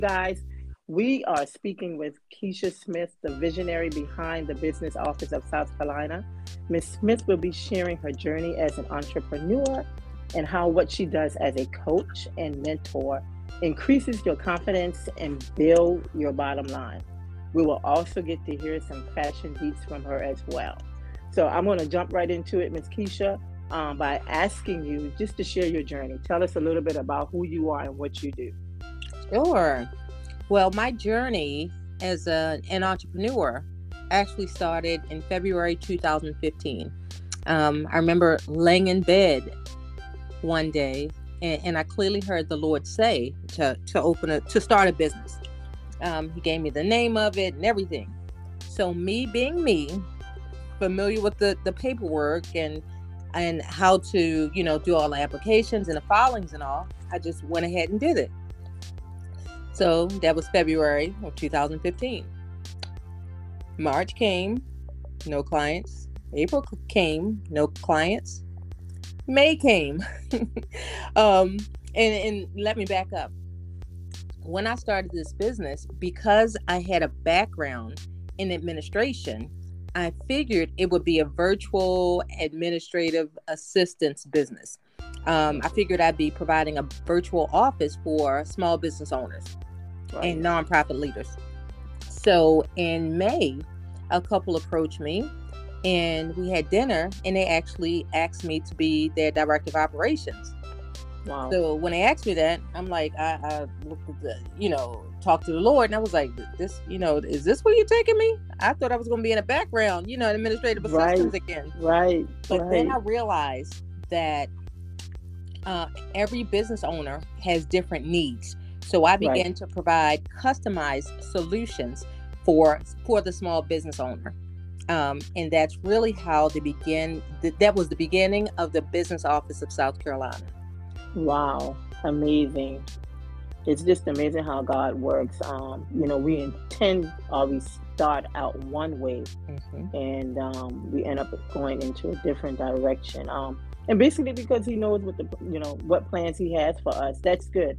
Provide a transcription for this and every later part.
guys. We are speaking with Keisha Smith, the visionary behind the Business Office of South Carolina. Ms. Smith will be sharing her journey as an entrepreneur and how what she does as a coach and mentor increases your confidence and build your bottom line. We will also get to hear some fashion beats from her as well. So I'm going to jump right into it, Ms. Keisha, by asking you just to share your journey. Tell us a little bit about who you are and what you do. Sure. Well, my journey as an entrepreneur actually started in February 2015. I remember laying in bed one day, and I clearly heard the Lord say to start a business. He gave me the name of it and everything. So me being me, familiar with the paperwork and how to do all the applications and the filings and all, I just went ahead and did it. So that was February of 2015. March came, no clients. April came, no clients. May came. And let me back up. When I started this business, because I had a background in administration, I figured it would be a virtual administrative assistance business. I figured I'd be providing a virtual office for small business owners and nonprofit leaders. So in May, a couple approached me and we had dinner, and they actually asked me to be their director of operations. Wow. So when they asked me that, I'm like, I looked at talked to the Lord, and I was like, this, is this where you're taking me? I thought I was going to be in the background, administrative assistance again. Right. But then I realized that every business owner has different needs. So I began to provide customized solutions for the small business owner. And that's really how that was the beginning of the Business Office of South Carolina. Wow. Amazing. It's just amazing how God works. We start out one way, and we end up going into a different direction. And basically because He knows what plans He has for us. That's good.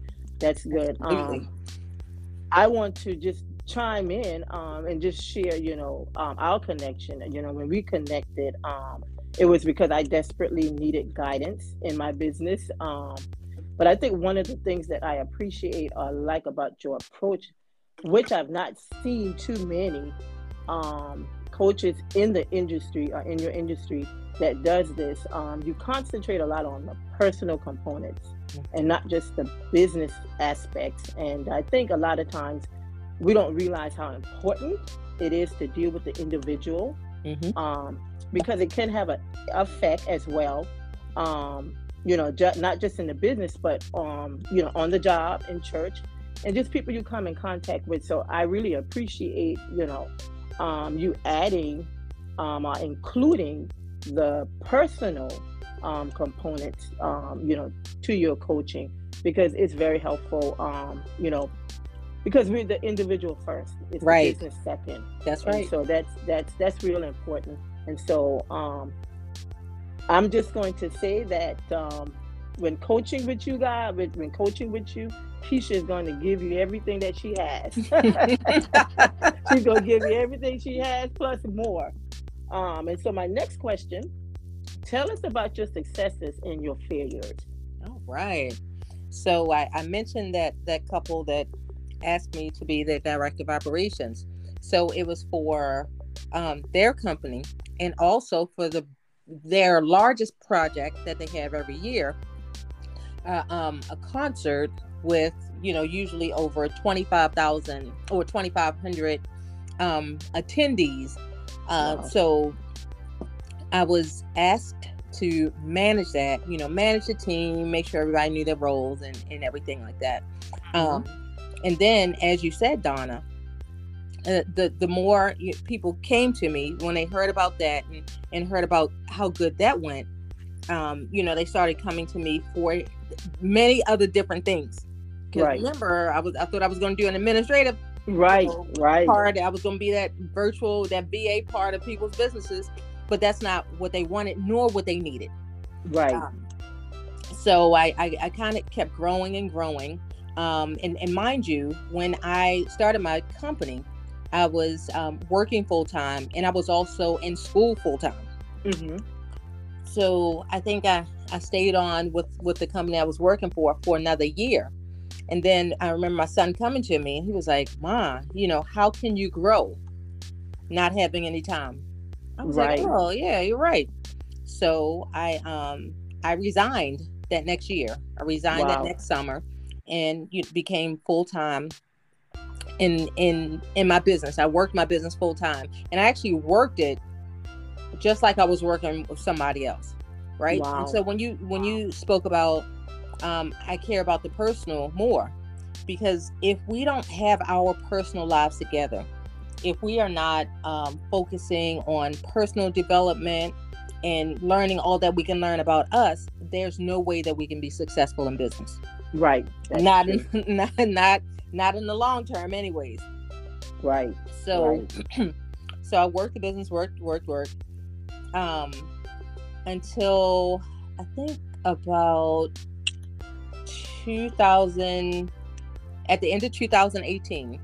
I want to just chime in and just share, our connection. When we connected, it was because I desperately needed guidance in my business. But I think one of the things that I appreciate or like about your approach, which I've not seen too many coaches in the industry or in your industry that does this, you concentrate a lot on the personal components and not just the business aspects. And I think a lot of times we don't realize how important it is to deal with the individual, because it can have an effect as well. Not just in the business, but on the job, in church, and just people you come in contact with. So I really appreciate you adding or including the personal components to your coaching, because it's very helpful. Because we're the individual first, it's the business second. That's right. And so that's real important. And so I'm just going to say that when coaching with you, Keisha is going to give you everything that she has. She's going to give you everything she has plus more. And so my next question, tell us about your successes and your failures. All right. So I mentioned that couple that asked me to be the director of operations. So it was for their company, and also for their largest project that they have every year, a concert with usually over 25,000 or 2,500 attendees. Wow. So I was asked to manage that, manage the team, make sure everybody knew their roles and everything like that. And then, as you said, Donna, the more people came to me when they heard about that and heard about how good that went, they started coming to me for many other different things. Because remember, I thought I was going to do an administrative part. I was going to be that VA part of people's businesses, but that's not what they wanted, nor what they needed. Right. So I kind of kept growing and growing. And mind you, when I started my company, I was working full time, and I was also in school full time. Mm-hmm. So I think I stayed on with the company I was working for another year. And then I remember my son coming to me, and he was like, "Ma, how can you grow not having any time?" I was like, Right. "Oh, yeah, you're right." So I resigned that next year. I resigned that Wow. next summer, and became full time in my business. I worked my business full time, and I actually worked it just like I was working with somebody else, right? And Wow. so when you spoke about, I care about the personal more, because if we don't have our personal lives together, if we are not focusing on personal development and learning all that we can learn about us, there's no way that we can be successful in business. Right. That's Not true. in, not in the long term, anyways. Right. So, Right. so I worked the business, worked, um, until I think about 2000. At the end of 2018,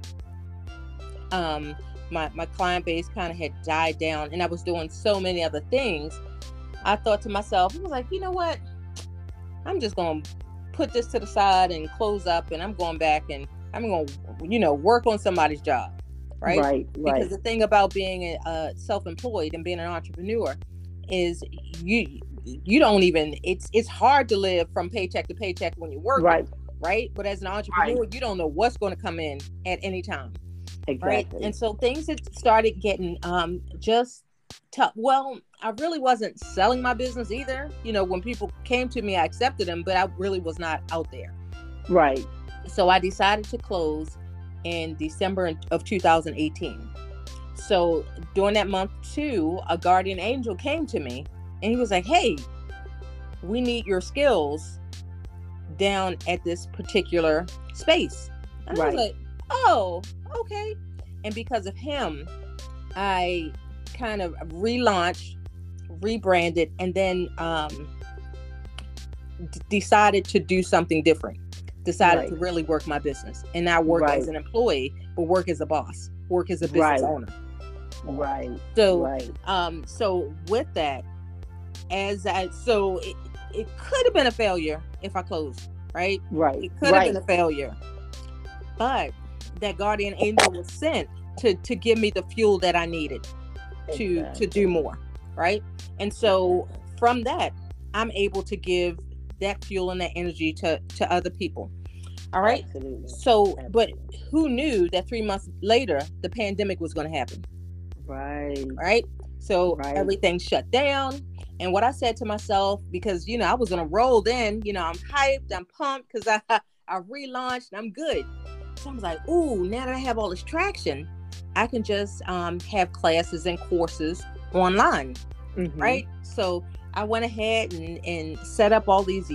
my client base kind of had died down, and I was doing so many other things. I thought to myself, I was like, you know what? I'm just going to put this to the side and close up, and I'm going back and I'm going to, work on somebody's job, right? Right. Because Right. the thing about being a self-employed and being an entrepreneur is you don't even, it's hard to live from paycheck to paycheck when you're working, Right. right? But as an Right. entrepreneur, you don't know what's going to come in at any time, right? And Exactly. so things had started getting just tough. Well, I really wasn't selling my business either. When people came to me, I accepted them, but I really was not out there. Right. So I decided to close in December of 2018. So during that month too, a guardian angel came to me, and he was like, "Hey, we need your skills down at this particular space." And I was Right. like, "Oh, okay." And because of him, I kind of relaunched, rebranded, and then decided to do something different. Decided Right. to really work my business, and not work as Right. an employee, but work as a boss, work as a business Right. owner. Right. So, Right. so with that, it could have been a failure if I closed, right? Right. It could have been Right. a failure, but that guardian angel was sent to give me the fuel that I needed to do Exactly. more, right? And so from that, I'm able to give that fuel and that energy to other people. All right. Absolutely. So, but Absolutely. who knew that 3 months later the pandemic was going to happen? Right. Right. So Right. everything shut down. And what I said to myself, because I was on a roll then, I'm hyped, I'm pumped because I relaunched, I'm good. So I was like, ooh, now that I have all this traction, I can just have classes and courses online, Mm-hmm. right? So I went ahead and set up all these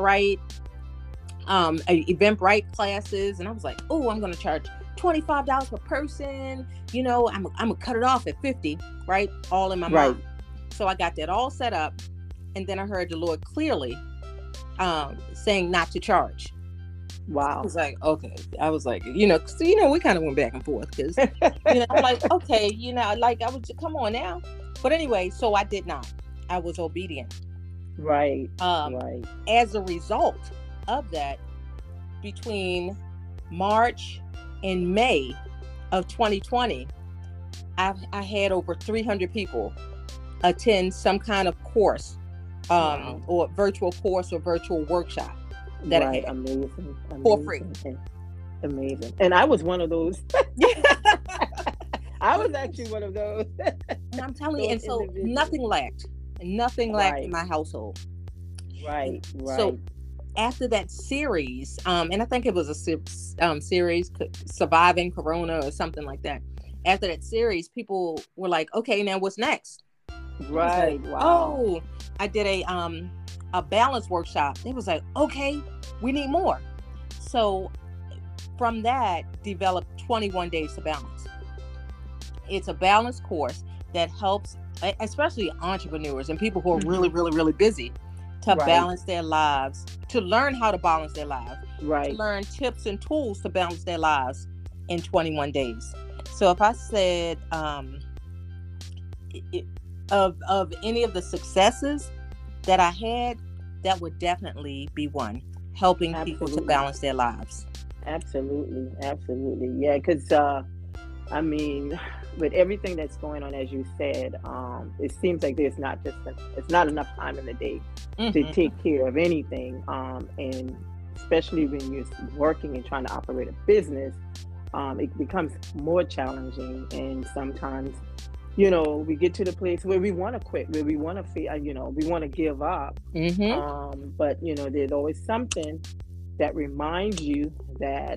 Eventbrite classes, and I was like, oh, I'm going to charge $25 per person. I'm gonna cut it off at 50, right? All in my Right. mind. So I got that all set up, and then I heard the Lord clearly saying not to charge. I Wow. was like, okay. I was like, so, we kind of went back and forth because, I'm like, okay, like I was, come on now. But anyway, so I did not. I was obedient. Right. Um, Right. as a result of that, between March and May of 2020, I had over 300 people attend some kind of course, Wow. or virtual course or virtual workshop that I Right. had Amazing. for free. Amazing. Amazing. And I was one of those. I was actually one of those. And I'm telling you, Those and so individuals. nothing lacked in Right. my household. And Right. so Right. after that series, and I think it was a series, Surviving Corona or something like that. After that series, people were like, okay, now what's next? I was like, Right. Wow. oh, I did a balance workshop. It was like, okay, we need more. So from that, developed 21 Days to Balance. It's a balance course that helps, especially entrepreneurs and people who are really, really, really busy, to Right. balance their lives, to learn how to balance their lives, to Right. learn tips and tools to balance their lives in 21 days. So if I said it, of any of the successes that I had, that would definitely be one, helping people to Absolutely. balance their lives. Absolutely. Absolutely. Yeah. Because I mean, with everything that's going on, as you said, it seems like it's not enough time in the day to Hmm. take care of anything, and especially when you're working and trying to operate a business, it becomes more challenging. And sometimes, we get to the place where we want to quit, where we want to feel, we want to give up. Hmm. But there's always something that reminds you that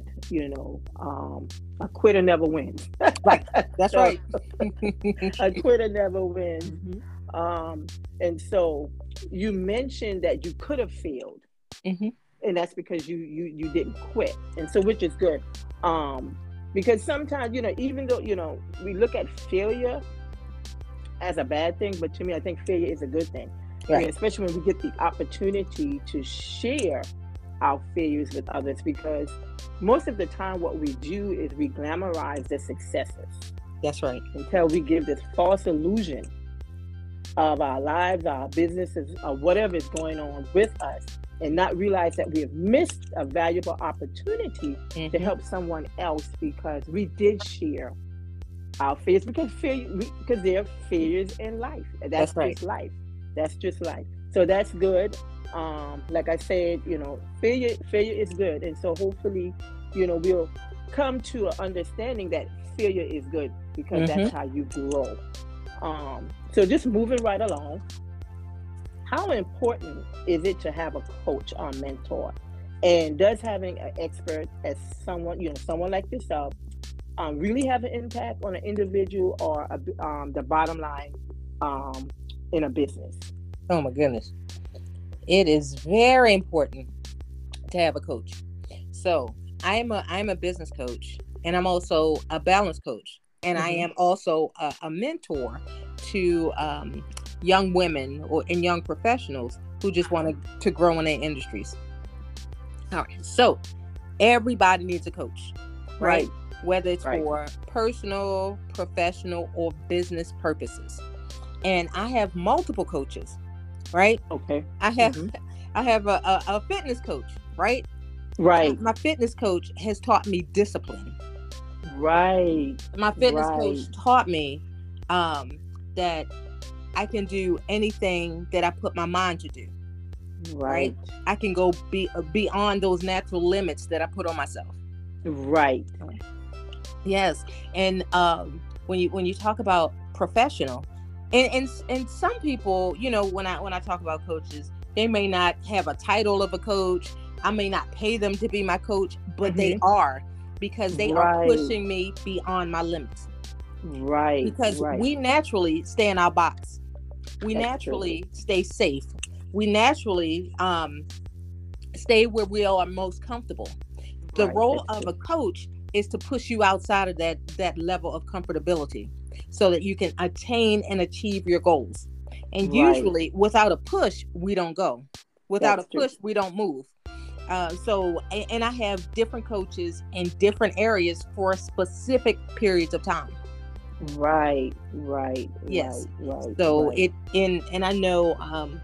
a quitter never wins. Right. That's So right. a quitter never wins. Hmm. Um, and so you mentioned that you could have failed, Hmm. and that's because you didn't quit, and so which is good. Um, because sometimes even though we look at failure as a bad thing, but to me, I think failure is a good thing. I mean, Right. especially when we get the opportunity to share our failures with others, because most of the time, what we do is we glamorize the successes That's right. until we give this false illusion of our lives, our businesses, or whatever is going on with us, and not realize that we have missed a valuable opportunity to Hmm. help someone else because we did share our fears, because there are fears in life. That's That's right. just life. That's just life. So that's good. Like I said, failure is good, and so hopefully, we'll come to an understanding that failure is good because Hmm. that's how you grow. So just moving right along, how important is it to have a coach or mentor? And does having an expert as someone like yourself, really have an impact on an individual or the bottom line um, in a business? Oh my goodness. It is very important to have a coach. So I'm a business coach, and I'm also a balance coach, and I Hmm. am also a mentor to young women and young professionals who just want to grow in their industries. All right. So everybody needs a coach, right? Right, Whether it's right. for personal, professional, or business purposes. And I have multiple coaches, right? Okay. I have Hmm. I have a fitness coach, right? Right, My fitness coach has taught me discipline. right, My fitness right, coach taught me um, that I can do anything that I put my mind to do, right? right, I can go beyond those natural limits that I put on myself. right. Yes, and when you talk about professional, and some people, when I talk about coaches, they may not have a title of a coach. I may not pay them to be my coach, but they Hmm. are, because they are Right, pushing me beyond my limits. right, Because right. we naturally stay in our box. We That's true. naturally stay safe. We naturally stay where we are most comfortable. The Right, role that's of a true. coach is to push you outside of that level of comfortability so that you can attain and achieve your goals. And Right, usually without a push, we don't go. Without a that's true. push, we don't move. And I have different coaches in different areas for specific periods of time. Right, right, Yes. right, right, So right, it in and I know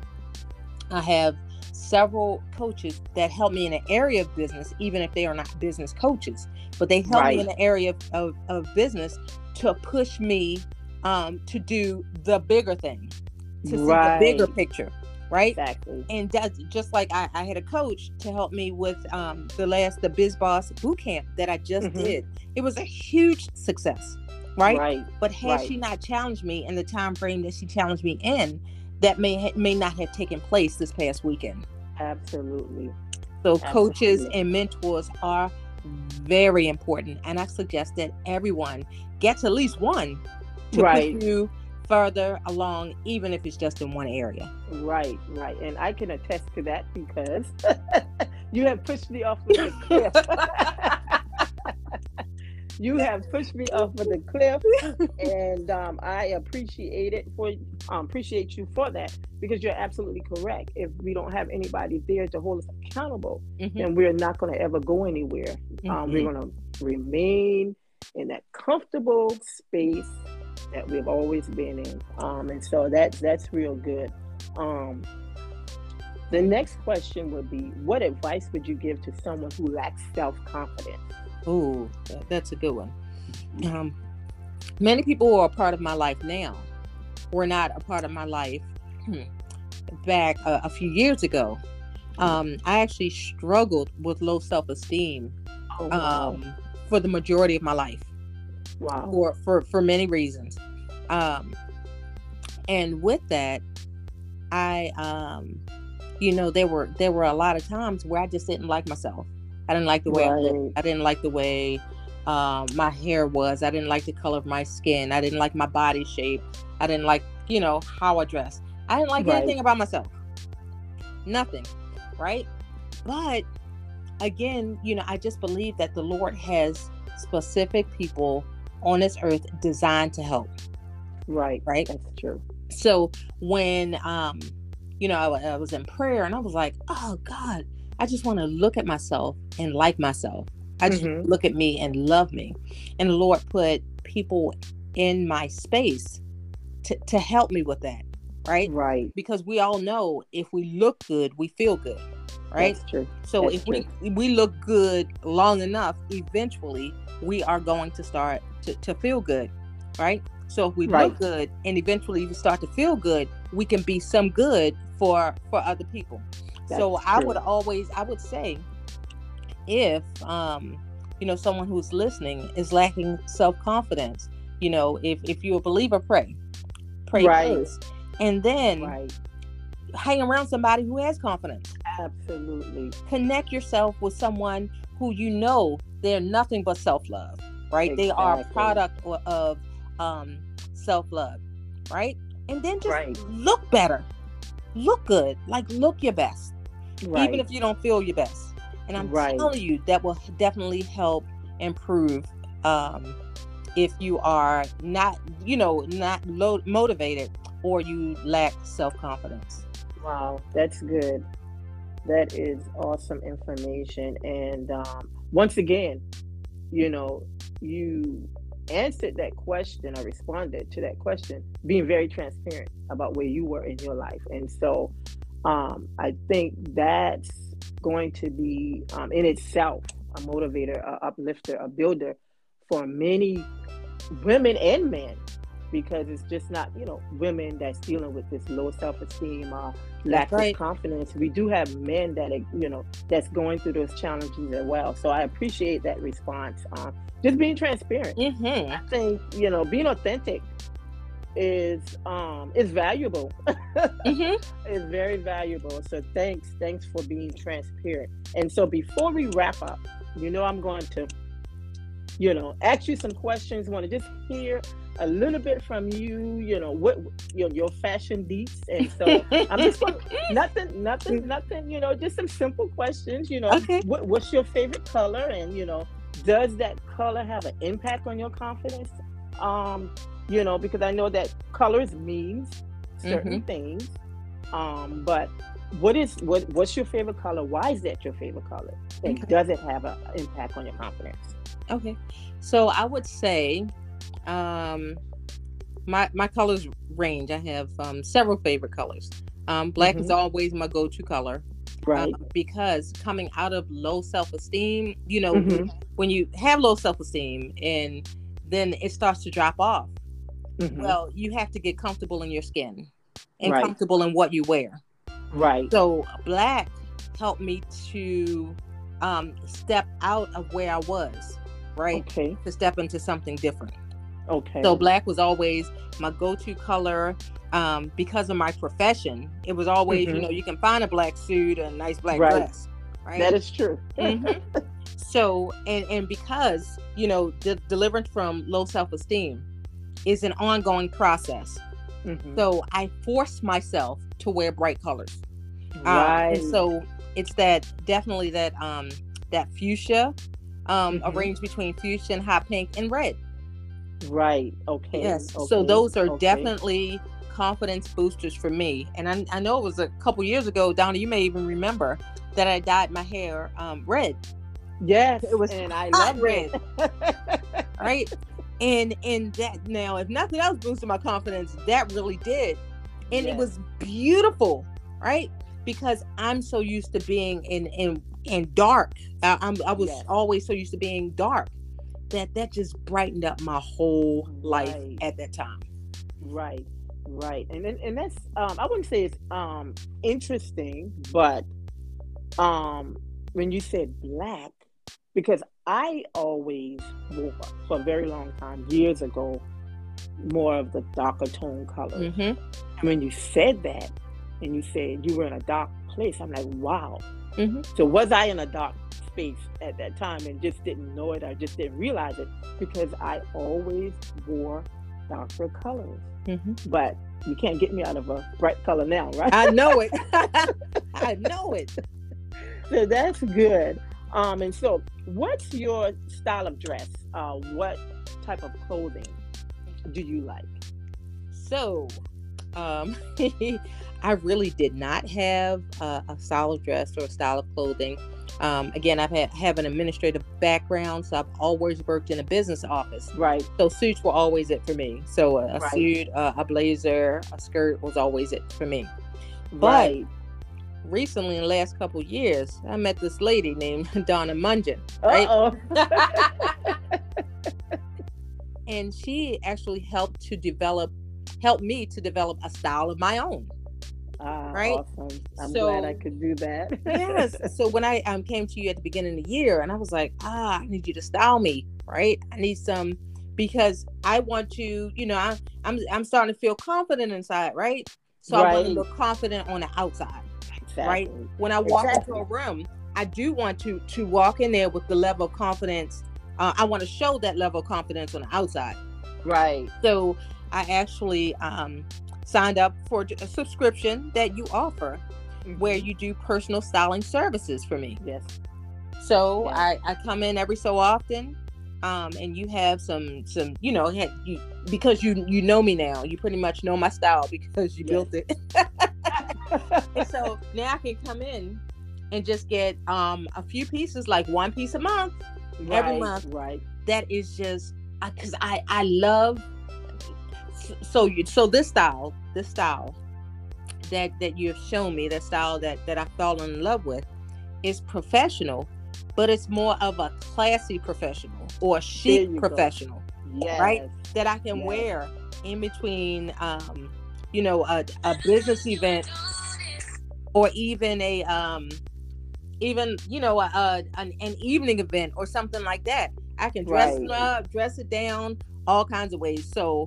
I have several coaches that help me in an area of business, even if they are not business coaches, but they help me right, in the area of business to push me to do the bigger thing, to see the bigger right. picture, right? Exactly. And that's just like I had a coach to help me with the Biz Boss boot camp that I just Hmm. did. It was a huge success, right? Right, But had right. she not challenged me in the time frame that she challenged me in, that may not have taken place this past weekend. Absolutely, So coaches absolutely. and mentors are very important, and I suggest that everyone gets at least one to push Right, you further along, even if it's just in one area. right, right. And I can attest to that because you have pushed me off of the cliff. You have pushed me off of the cliff, and I appreciate you for that because you're absolutely correct. If we don't have anybody there to hold us accountable, Mm-hmm. then we're not going to ever go anywhere. We're Mm-hmm. going to remain in that comfortable space that we've always been in. And so that's real good. Um, the next question would be, what advice would you give to someone who lacks self-confidence? Ooh, that's a good one. Um, Many people who are a part of my life now were not a part of my life back a few years ago. I actually struggled with low self-esteem Oh, wow. for the majority of my life Wow. for many reasons. Um, and with that, I there were a lot of times where I just didn't like myself. I didn't like the way I looked. Right. I didn't like the way my hair was. I didn't like the color of my skin. I didn't like my body shape. I didn't like, how I dressed. I didn't like Right. anything about myself. Nothing. Right. But again, I just believe that the Lord has specific people on this earth designed to help. Right. Right. That's true. So when, I was in prayer and I was like, oh God, I just want to look at myself and like myself. I just Mhm. look at me and love me. And the Lord put people in my space to help me with that. Right. Right. Because we all know if we look good, we feel good. Right. That's true. So That's if true. we look good long enough, eventually we are going to start to feel good. Right. So if we Right. look good and eventually we start to feel good, we can be some good for other people. So That's I true. would say, if someone who's listening is lacking self-confidence, if you're a believer, pray Right. first, and then Right. hang around somebody who has confidence. Absolutely. Connect yourself with someone who they're nothing but self-love, right? They are a Exactly. product of self-love, right? And then just Right. look better, look good, like look your best, even Right. if you don't feel your best. And I'm Right. telling you, that will definitely help improve if you are not motivated or you lack self-confidence. Wow. That's good. That is awesome information. And once again, you know, you answered that question or responded to that question, being very transparent about where you were in your life. And so I think that's going to be in itself a motivator, a uplifter, a builder for many women and men, because it's just not women that's dealing with this low self-esteem, That's lack of right. confidence. We do have men that are, that's going through those challenges as well. So I appreciate that response. Just being transparent. Mm-hmm. I think being authentic is valuable. Mm-hmm. It's very valuable. So thanks for being transparent. And so before we wrap up, I'm going to ask you some questions. Want to just hear a little bit from you. What your fashion beats, and so I'm just going nothing. Just some simple questions. Okay. What's your favorite color, and does that color have an impact on your confidence? Because I know that colors means Mm-hmm. certain things. But what's your favorite color? Why is that your favorite color? And Okay. does it have an impact on your confidence? Okay. So I would say, um, my colors range. I have several favorite colors. Black is Hmm. always my go-to color, Right. because coming out of low self-esteem, Hmm. when you have low self-esteem and then it starts to drop off, Hmm. well, you have to get comfortable in your skin and Right. comfortable in what you wear. Right. So black helped me to step out of where I was, right? Okay. To step into something different. So Okay. black was always my go-to color, because of my profession. It was always, Hmm. you can find a black suit, a nice black Right. dress, right? That is true. hmm So, and because, the deliverance from low self-esteem is an ongoing process. Hmm. So I forced myself to wear bright colors. And Right. so it's definitely that fuchsia, Hmm. arranged between fuchsia and hot pink and red. Right. Okay. Yes. So Okay. those are Okay. definitely confidence boosters for me. And I know it was a couple years ago, Donna, you may even remember that I dyed my hair red. Yes, It was and I hot love red, it. right? And that, now, if nothing else boosted my confidence, that really did. And it Yes. was beautiful, right? Because I'm so used to being in dark. I was Yes. always so used to being dark that just brightened up my whole life Right. at that time. Right, right, and that's I wouldn't say it's interesting, but when you said black, because I always wore for a very long time, years ago, more of the darker tone colors. Mm-hmm. And when you said that, and you said you were in a dark place, I'm like, wow. Mm-hmm. So was I in a dark space at that time and just didn't know it, or just didn't realize it? Because I always wore darker colors. Mm-hmm. But you can't get me out of a bright color now, right? I know it. I know it. So that's good. And so what's your style of dress? What type of clothing do you like? So, I really did not have a style of dress or a style of clothing. Again, have an administrative background, so I've always worked in a business office. Right. So suits were always it for me. So a Right. suit, a blazer, a skirt was always it for me. But Right. recently, in the last couple of years, I met this lady named Donna Mungeon, right? Uh-oh. And she actually helped me to develop a style of my own. Right? Awesome. I'm So- glad I could do that. Yes. So when I came to you at the beginning of the year, and I was like, I need you to style me, right? I need some, because I want to, I'm starting to feel confident inside, right? So I want to Right. look confident on the outside. Exactly. Right. When I walk Exactly. into a room, I do want to walk in there with the level of confidence. I want to show that level of confidence on the outside. Right. So I actually signed up for a subscription that you offer, where you do personal styling services for me. Yes. So Yeah. I come in every so often, and you have some because you know me now. You pretty much know my style because you Yes. built it. And so now I can come in and just get a few pieces, like one piece a month. Every Right. month. Right. That is just because I love. So this style that you have shown me, that style that I fell in love with, is professional, but it's more of a classy professional or a There chic you go. professional Yes. Right? that I can Yes. wear in between, a business event, or even an evening event or something like that. I can dress it Right. up, dress it down, all kinds of ways. So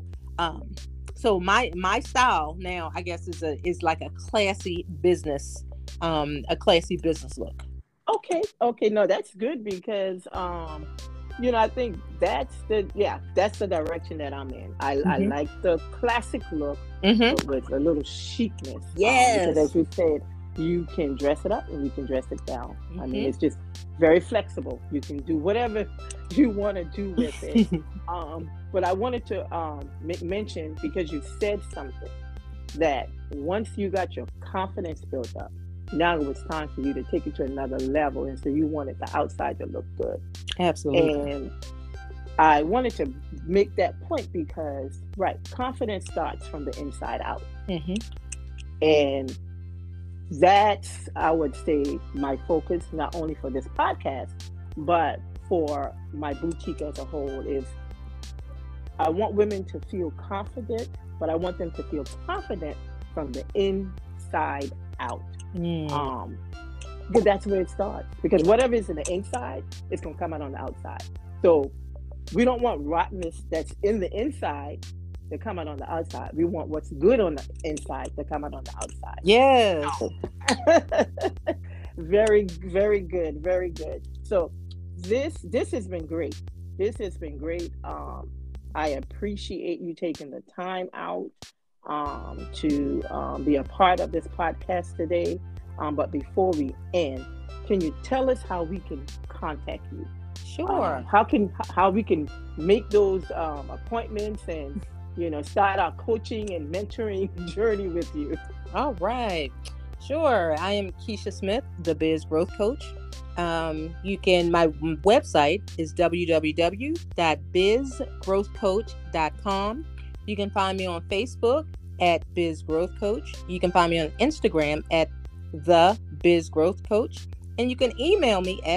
my style now, I guess, is like a classy business look. Okay. No, that's good because I think that's the direction that I'm in. I Mhm. like the classic look, Mm-hmm. but with a little chicness. Yes. Because as we said, you can dress it up and you can dress it down. I mean, Mhm. it's just very flexible. You can do whatever you want to do with it. But I wanted to make mention, because you said something, that once you got your confidence built up, now it was time for you to take it to another level. And so you wanted the outside to look good. Absolutely. And I wanted to make that point because, right, confidence starts from the inside out. Mhm. And that's, I would say, my focus, not only for this podcast, but for my boutique as a whole, is I want women to feel confident, but I want them to feel confident from the inside out. Mm. Because that's where it starts. Because whatever is in the inside, it's going to come out on the outside. So we don't want rottenness that's in the inside to come out on the outside. We want what's good on the inside to come out on the outside. Yes. Very, very good. Very good. So this has been great. This has been great. I appreciate you taking the time out to be a part of this podcast today. But before we end, can you tell us how we can contact you? Sure. How we can make those appointments and start our coaching and mentoring journey with you. All right. Sure. I am Keisha Smith, the Biz Growth Coach. My website is www.bizgrowthcoach.com. You can find me on Facebook at Biz Growth Coach. You can find me on Instagram at The Biz Growth Coach. And you can email me at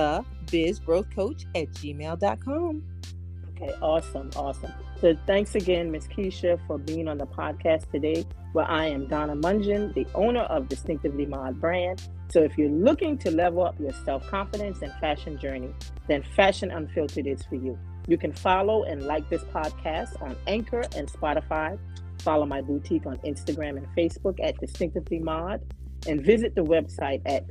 thebizgrowthcoach@gmail.com. Okay, awesome. So thanks again, Ms. Keisha, for being on the podcast today, where I am Donna Mungeon, the owner of Distinctively Mod brand. So if you're looking to level up your self-confidence and fashion journey, then Fashion Unfiltered is for you. You can follow and like this podcast on Anchor and Spotify. Follow my boutique on Instagram and Facebook at Distinctively Mod, and visit the website at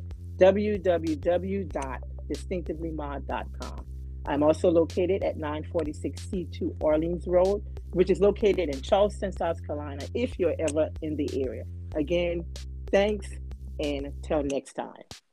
www.distinctivelymod.com. I'm also located at 946 C2 Orleans Road, which is located in Charleston, South Carolina, if you're ever in the area. Again, thanks, and till next time.